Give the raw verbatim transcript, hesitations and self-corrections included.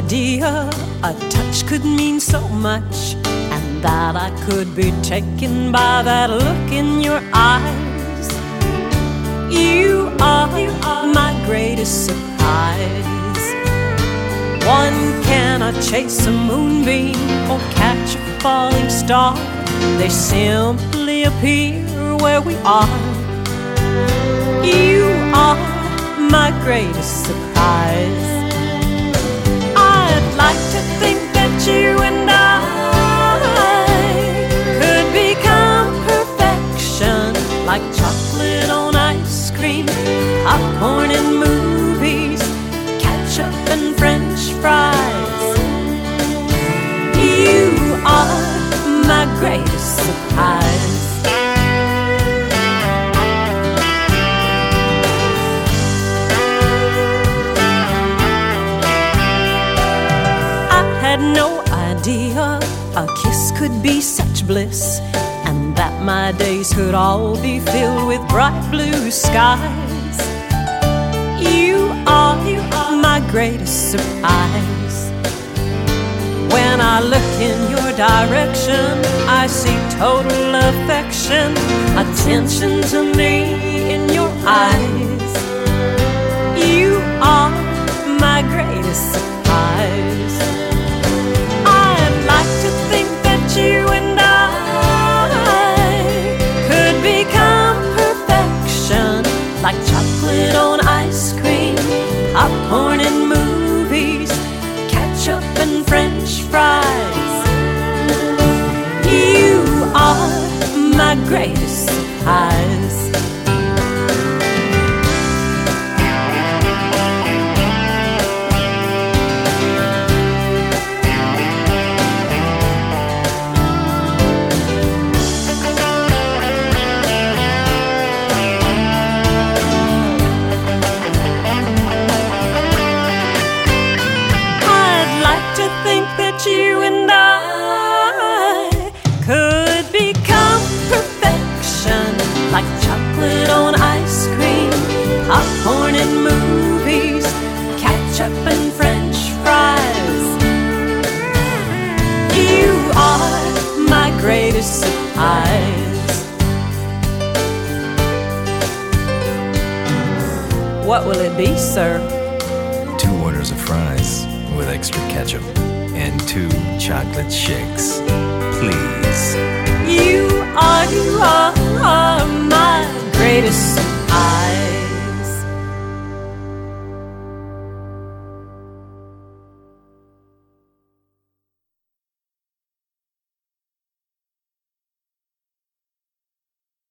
idea a touch could mean so much, and that I could be taken by that look in your eyes. You are, you are my greatest surprise. One cannot chase a moonbeam or catch a falling star. They simply appear where we are. You are my greatest surprise. I'd like to think that you and I could become perfection, like chocolate on ice cream, popcorn in movies, ketchup and French fries. You are my greatest surprise. I had no idea a kiss could be such bliss, and that my days could all be filled with bright blue skies. You are, you are my greatest surprise. When I look in your direction, I see total affection, attention to me in your eyes. You are my greatest surprise. I'd like to think that you and I could become perfection, like chocolate on ice cream, popcorn in movies, ketchup and French fries. You are my greatest surprise. You and I could become perfection, like chocolate on ice cream, popcorn in movies, ketchup and French fries. You are my greatest surprise. What will it be, sir? Two orders of fries with extra ketchup and two chocolate shakes, please. You are, you are